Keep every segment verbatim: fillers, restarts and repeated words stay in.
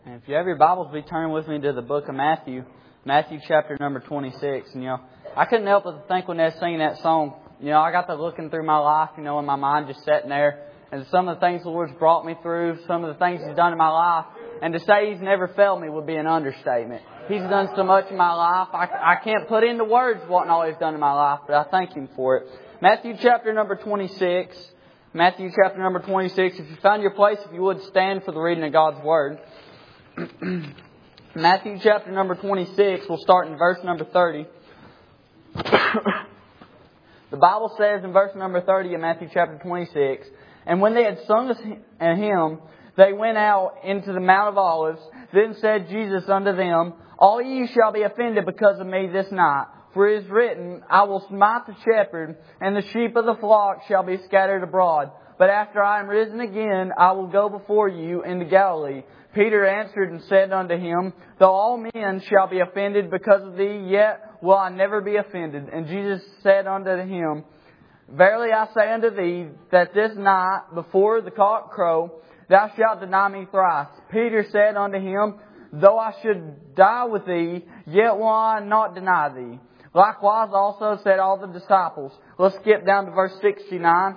And if you have your Bibles, be turning with me to the book of Matthew, Matthew chapter number twenty-six. And, you know, I couldn't help but think when they were singing that song, you know, I got to looking through my life, you know, in my mind just sitting there. And some of the things the Lord's brought me through, some of the things He's done in my life. And to say He's never failed me would be an understatement. He's done so much in my life, I, I can't put into words what and all He's done in my life, but I thank Him for it. Matthew chapter number twenty-six. Matthew chapter number twenty-six. If you found your place, if you would stand for the reading of God's Word. Matthew chapter number twenty-six, we'll start in verse number thirty. The Bible says in verse number thirty of Matthew chapter twenty-six, "And when they had sung a hymn, they went out into the Mount of Olives. Then said Jesus unto them, All ye shall be offended because of me this night. For it is written, I will smite the shepherd, and the sheep of the flock shall be scattered abroad. But after I am risen again, I will go before you into Galilee. Peter answered and said unto him, Though all men shall be offended because of thee, yet will I never be offended. And Jesus said unto him, Verily I say unto thee, that this night before the cock crow, thou shalt deny me thrice. Peter said unto him, Though I should die with thee, yet will I not deny thee. Likewise also said all the disciples." Let's skip down to verse sixty-nine.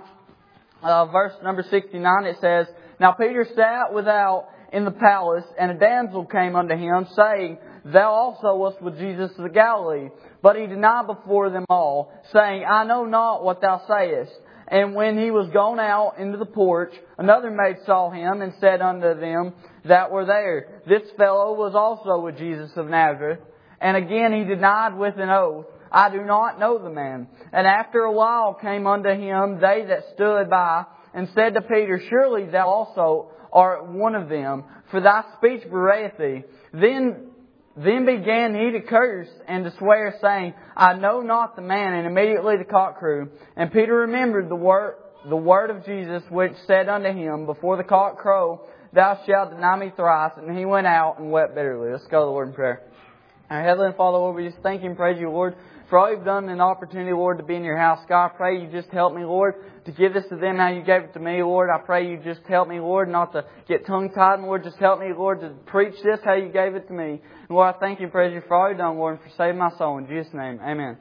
Uh, verse number sixty-nine, it says, "Now Peter sat without in the palace, and a damsel came unto him, saying, Thou also wast with Jesus of Galilee. But he denied before them all, saying, I know not what thou sayest. And when he was gone out into the porch, another maid saw him, and said unto them that were there, This fellow was also with Jesus of Nazareth. And again he denied with an oath, I do not know the man. And after a while came unto him they that stood by, and said to Peter, Surely thou also art one of them, for thy speech bewrayeth thee. Then Then began he to curse and to swear, saying, I know not the man. And immediately the cock crew. And Peter remembered the word, the word of Jesus, which said unto him, Before the cock crow, thou shalt deny me thrice. And he went out and wept bitterly." Let's go to the Lord in prayer. Our Heavenly Father, Lord, we just thank You and praise You, Lord, for all You've done and the opportunity, Lord, to be in Your house. God, I pray You just help me, Lord, to give this to them how You gave it to me, Lord. I pray You just help me, Lord, not to get tongue-tied. And, Lord, just help me, Lord, to preach this how You gave it to me. And, Lord, I thank You and praise You for all You've done, Lord, and for saving my soul. In Jesus' name, amen.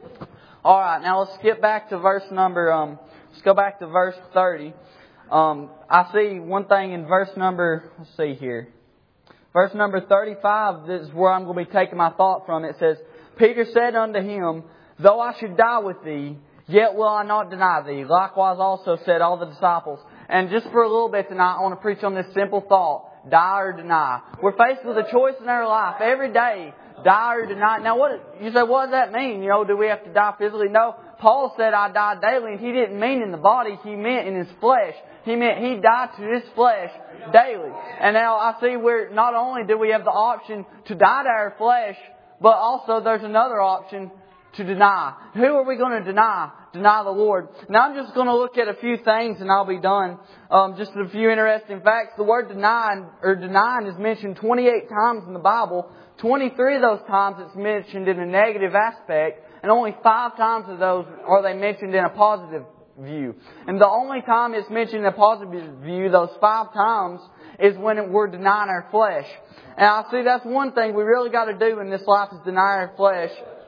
All right, now let's skip back to verse number, um, let's go back to verse thirty. Um, I see one thing in verse number, let's see here. Verse number thirty-five, this is where I'm going to be taking my thought from. It says, Peter said unto him, Though I should die with thee, yet will I not deny thee. Likewise also said all the disciples. And just for a little bit tonight, I want to preach on this simple thought. Die or deny. We're faced with a choice in our life every day. Die or deny. Now what, you say, what does that mean? You know, do we have to die physically? No. Paul said I die daily, and he didn't mean in the body, he meant in his flesh. He meant he died to his flesh daily. And now I see where not only do we have the option to die to our flesh, but also there's another option to deny. Who are we going to deny? Deny the Lord. Now I'm just going to look at a few things and I'll be done. Um, just a few interesting facts. The word denying or denying is mentioned twenty-eight times in the Bible. twenty-three of those times it's mentioned in a negative aspect, and only five times of those are they mentioned in a positive view. And the only time it's mentioned in a positive view, those five times, is when we're denying our flesh. And I see that's one thing we really got to do in this life is deny our flesh.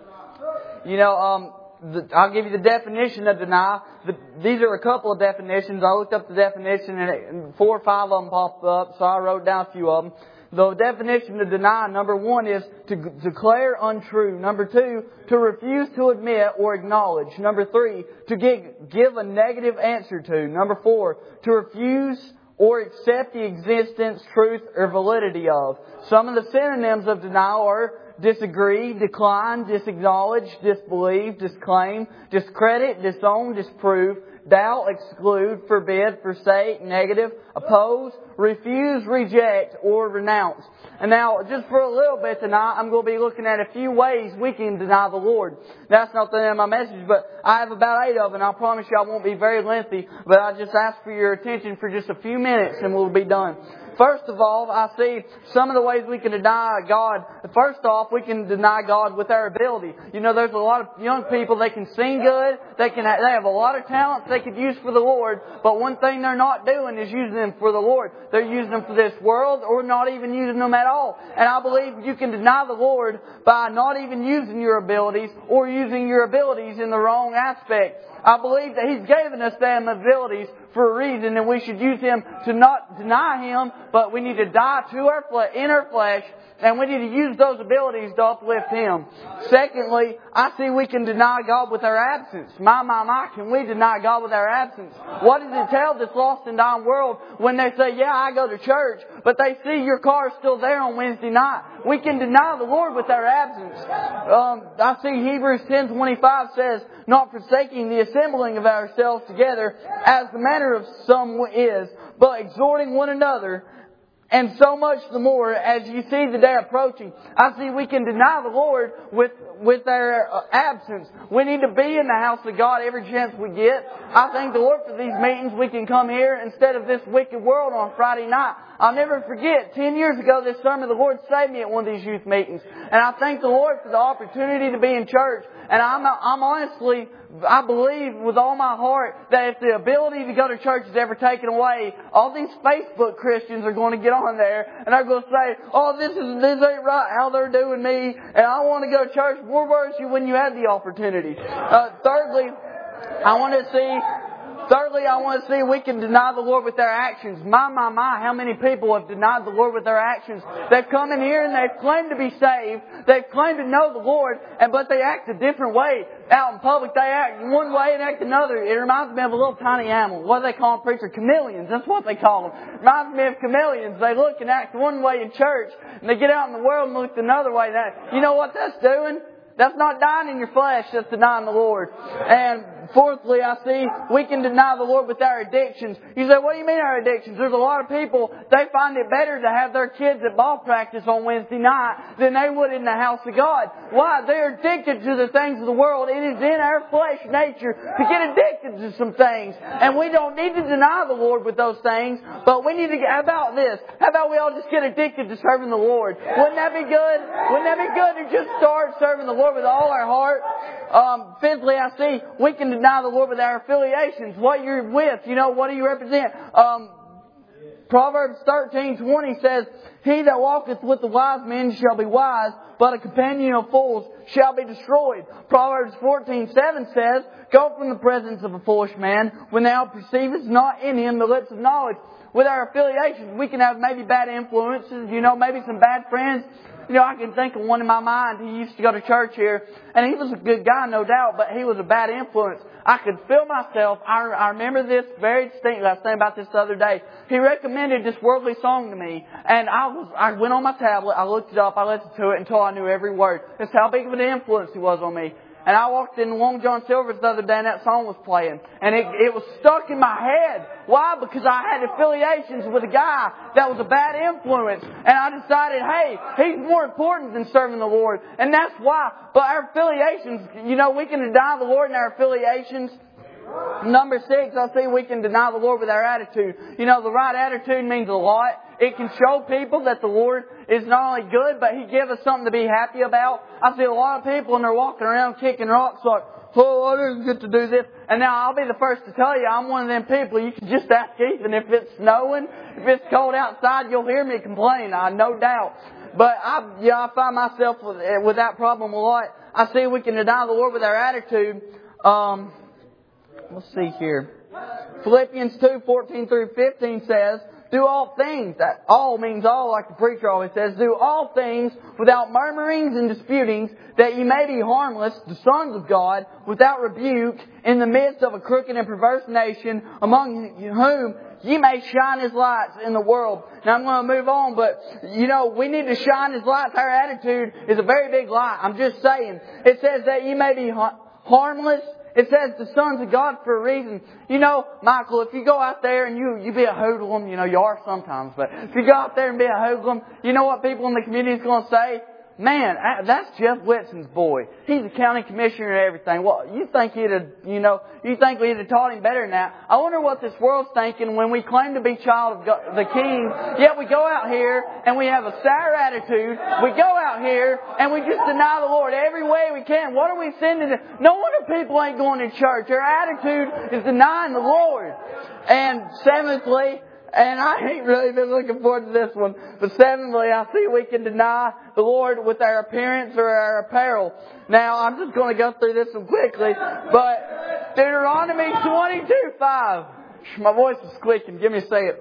You know, um, the, I'll give you the definition of deny. The, these are a couple of definitions. I looked up the definition and, it, and four or five of them popped up, so I wrote down a few of them. The definition of deny, number one, is to declare untrue. Number two, to refuse to admit or acknowledge. Number three, to give, give a negative answer to. Number four, to refuse or accept the existence, truth, or validity of. Some of the synonyms of denial are disagree, decline, disacknowledge, disbelieve, disclaim, discredit, disown, disprove, doubt, exclude, forbid, forsake, negative, oppose, refuse, reject, or renounce. And now, just for a little bit tonight, I'm going to be looking at a few ways we can deny the Lord. That's not the end of my message, but I have about eight of them, and I promise you I won't be very lengthy, but I just ask for your attention for just a few minutes and we'll be done. First of all, I see some of the ways we can deny God. First off, we can deny God with our ability. You know, there's a lot of young people, they can sing good, they can they have a lot of talents they could use for the Lord, but one thing they're not doing is using them for the Lord. They're using them for this world or not even using them at all. And I believe you can deny the Lord by not even using your abilities or using your abilities in the wrong aspect. I believe that He's given us them abilities for a reason, and we should use Him to not deny Him, but we need to die to our fle- in our flesh, and we need to use those abilities to uplift Him. Secondly, I see we can deny God with our absence. My, my, my, can we deny God with our absence? What does it tell this lost and dying world when they say, yeah, I go to church, but they see your car still there on Wednesday night? We can deny the Lord with our absence. Um, I see Hebrews ten twenty-five says, not forsaking the assembling of ourselves together as the manner of some is, but exhorting one another, and so much the more as you see the day approaching. I see we can deny the Lord with with our absence. We need to be in the house of God every chance we get. I thank the Lord for these meetings. We can come here instead of this wicked world on Friday night. I'll never forget, ten years ago this summer, the Lord saved me at one of these youth meetings. And I thank the Lord for the opportunity to be in church. And I'm, I'm honestly, I believe with all my heart that if the ability to go to church is ever taken away, all these Facebook Christians are going to get on there and they're going to say, oh, this is this ain't right how they're doing me, and I want to go to church. Where were you when you had the opportunity? Uh, thirdly, I want to see... Thirdly, I want to see we can deny the Lord with our actions. My, my, my, how many people have denied the Lord with their actions? They've come in here and they've claimed to be saved. They've claimed to know the Lord, and but they act a different way. Out in public, they act one way and act another. It reminds me of a little tiny animal. What do they call them, preacher? Chameleons. That's what they call them. It reminds me of chameleons. They look and act one way in church, and they get out in the world and look another way. That, you know what that's doing? That's not dying in your flesh, that's denying the Lord. And fourthly, I see we can deny the Lord with our addictions. You say, what do you mean our addictions? There's a lot of people, they find it better to have their kids at ball practice on Wednesday night than they would in the house of God. Why? They're addicted to the things of the world. It is in our flesh nature to get addicted to some things. And we don't need to deny the Lord with those things, but we need to get, how about this? How about we all just get addicted to serving the Lord? Wouldn't that be good? Wouldn't that be good to just start serving the Lord with all our heart? Um, fifthly, I see we can deny the Lord with our affiliations. What you're with, you know, what do you represent? Um, Proverbs thirteen twenty says, he that walketh with the wise men shall be wise, but a companion of fools shall be destroyed. Proverbs fourteen seven says, go from the presence of a foolish man when thou perceivest not in him the lips of knowledge. With our affiliations, we can have maybe bad influences, you know, maybe some bad friends. You know, I can think of one in my mind. He used to go to church here, and he was a good guy, no doubt, but he was a bad influence. I could feel myself. I, I remember this very distinctly. I was thinking about this the other day. He recommended this worldly song to me, and I was I went on my tablet, I looked it up, I listened to it until I knew every word. That's how big of an influence he was on me. And I walked in Long John Silver's the other day and that song was playing. And it, it was stuck in my head. Why? Because I had affiliations with a guy that was a bad influence. And I decided, hey, he's more important than serving the Lord. And that's why. But our affiliations, you know, we can deny the Lord in our affiliations. Number six, I see we can deny the Lord with our attitude. You know, the right attitude means a lot. It can show people that the Lord is not only good, but He gives us something to be happy about. I see a lot of people and they're walking around kicking rocks like, oh, I didn't get to do this. And now I'll be the first to tell you, I'm one of them people. You can just ask Ethan if it's snowing, if it's cold outside, you'll hear me complain. I no doubt. But I, yeah, I find myself with, with that problem a lot. I see we can deny the Lord with our attitude. Um, let's see here. Philippians two fourteen through fifteen says, do all things. That all means all, like the preacher always says. Do all things without murmurings and disputings, that ye may be harmless, the sons of God, without rebuke, in the midst of a crooked and perverse nation, among whom ye may shine as lights in the world. Now I'm going to move on, but you know, we need to shine as lights. Our attitude is a very big light. I'm just saying. It says that ye may be harmless. It says the sons of God for a reason. You know, Michael, if you go out there and you, you be a hoodlum, you know, you are sometimes, but if you go out there and be a hoodlum, you know what people in the community is going to say? man, that's Jeff Whitson's boy. He's a county commissioner and everything. Well, you think he'd have, you know, you think we'd have taught him better than that. I wonder what this world's thinking when we claim to be child of God, the King, yet we go out here and we have a sour attitude. We go out here and we just deny the Lord every way we can. What are we sending to? No wonder people ain't going to church. Their attitude is denying the Lord. And seventhly, and I ain't really been looking forward to this one. But seventhly, I see we can deny the Lord with our appearance or our apparel. Now, I'm just going to go through this one quickly. But Deuteronomy twenty-two five. My voice is squeaking. Give me a second.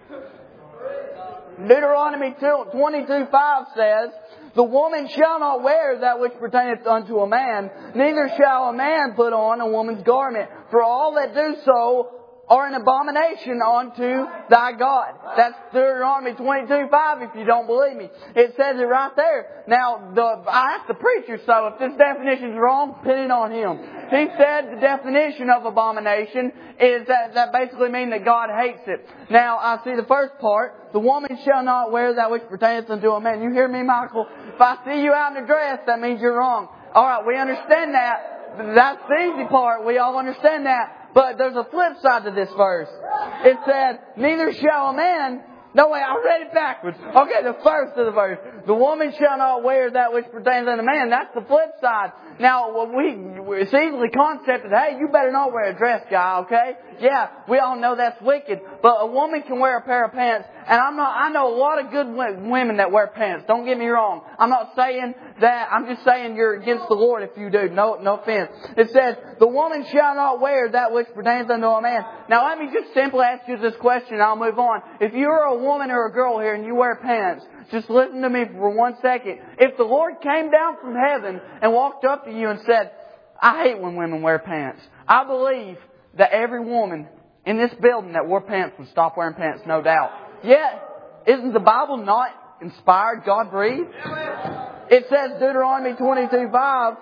Deuteronomy twenty-two five says, the woman shall not wear that which pertaineth unto a man, neither shall a man put on a woman's garment. For all that do so are an abomination unto thy God. That's Deuteronomy twenty-two five if you don't believe me. It says it right there. Now, the, I asked the preacher, so if this definition is wrong, pin it on him. He said the definition of abomination is that, that basically means that God hates it. Now, I see the first part. The woman shall not wear that which pertaineth unto a man. You hear me, Michael? If I see you out in a dress, that means you're wrong. Alright, we understand that. That's the easy part. We all understand that. But there's a flip side to this verse. It said, neither shall a man... No, wait, I read it backwards. Okay, the first of the verse. The woman shall not wear that which pertains unto man. That's the flip side. Now, we, it's easily concepted, hey, you better not wear a dress, guy, okay? Yeah, we all know that's wicked. But a woman can wear a pair of pants. And I'm not, I know a lot of good women that wear pants. Don't get me wrong. I'm not saying that, I'm just saying you're against the Lord if you do. No, no offense. It says, the woman shall not wear that which pertains unto a man. Now let me just simply ask you this question and I'll move on. If you're a woman or a girl here and you wear pants, just listen to me for one second. If the Lord came down from heaven and walked up to you and said, I hate when women wear pants, I believe that every woman in this building that wore pants would stop wearing pants, no doubt. Yet, isn't the Bible not inspired, God breathed? It says, Deuteronomy twenty-two five,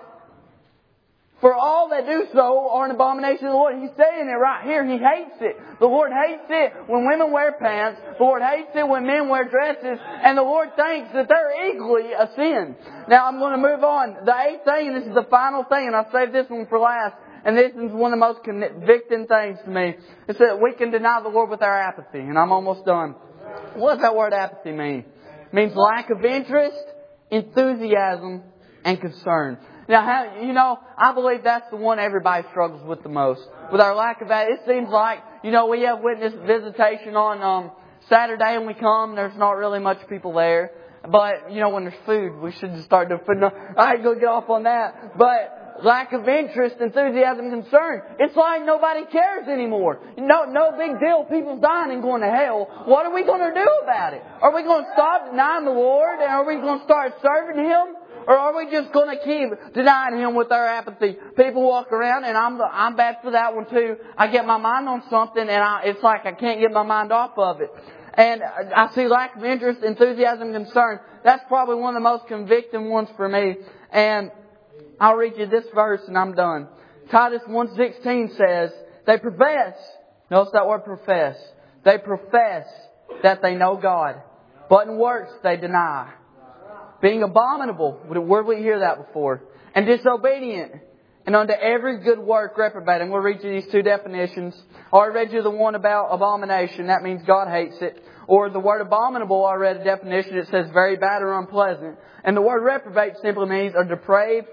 for all that do so are an abomination to the Lord. He's saying it right here. He hates it. The Lord hates it when women wear pants. The Lord hates it when men wear dresses. And the Lord thinks that they're equally a sin. Now I'm going to move on. The eighth thing, and this is the final thing, and I'll save this one for last. And this is one of the most convicting things to me. It's that we can deny the Lord with our apathy. And I'm almost done. What does that word apathy mean? It means lack of interest, enthusiasm, and concern. Now, how, you know, I believe that's the one everybody struggles with the most. With our lack of that, it seems like, you know, we have witness visitation on um, Saturday and we come, there's not really much people there. But, you know, when there's food, we should just start doing food. No, I ain't going to get off on that. But lack of interest, enthusiasm, concern. It's like nobody cares anymore. No, no big deal. People's dying and going to hell. What are we going to do about it? Are we going to stop denying the Lord? And are we going to start serving Him? Or are we just going to keep denying Him with our apathy? People walk around, and I'm I'm bad for that one too. I get my mind on something, and I, it's like I can't get my mind off of it. And I see lack of interest, enthusiasm, concern. That's probably one of the most convicting ones for me. And I'll read you this verse, and I'm done. Titus one sixteen says, they profess, notice that word profess, they profess that they know God, but in works they deny. Being abominable, where did we hear that before? And disobedient, and unto every good work reprobate. And we'll read you these two definitions. Or I read you the one about abomination. That means God hates it. Or the word abominable, I read a definition. It says very bad or unpleasant. And the word reprobate simply means a depraved,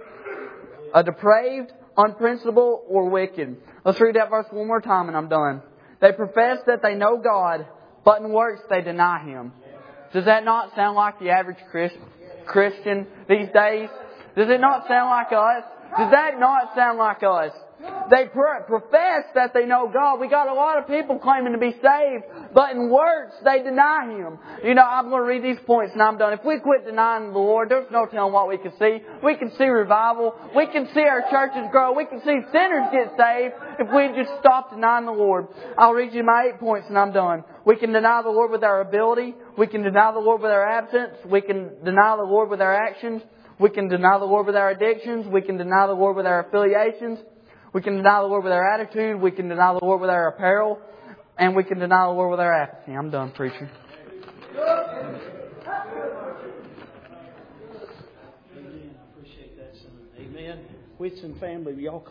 a depraved, unprincipled, or wicked. Let's read that verse one more time and I'm done. They profess that they know God, but in works they deny Him. Does that not sound like the average Christian? Christian these days? Does it not sound like us? Does that not sound like us? They pr- profess that they know God. We got a lot of people claiming to be saved, but in works they deny Him. You know, I'm going to read these points and I'm done. If we quit denying the Lord, there's no telling what we can see. We can see revival. We can see our churches grow. We can see sinners get saved if we just stop denying the Lord. I'll read you my eight points and I'm done. We can deny the Lord with our ability. We can deny the Lord with our absence. We can deny the Lord with our actions. We can deny the Lord with our addictions. We can deny the Lord with our affiliations. We can deny the Lord with our attitude. We can deny the Lord with our apparel. And we can deny the Lord with our apathy. I'm done preaching. Whitson family, y'all come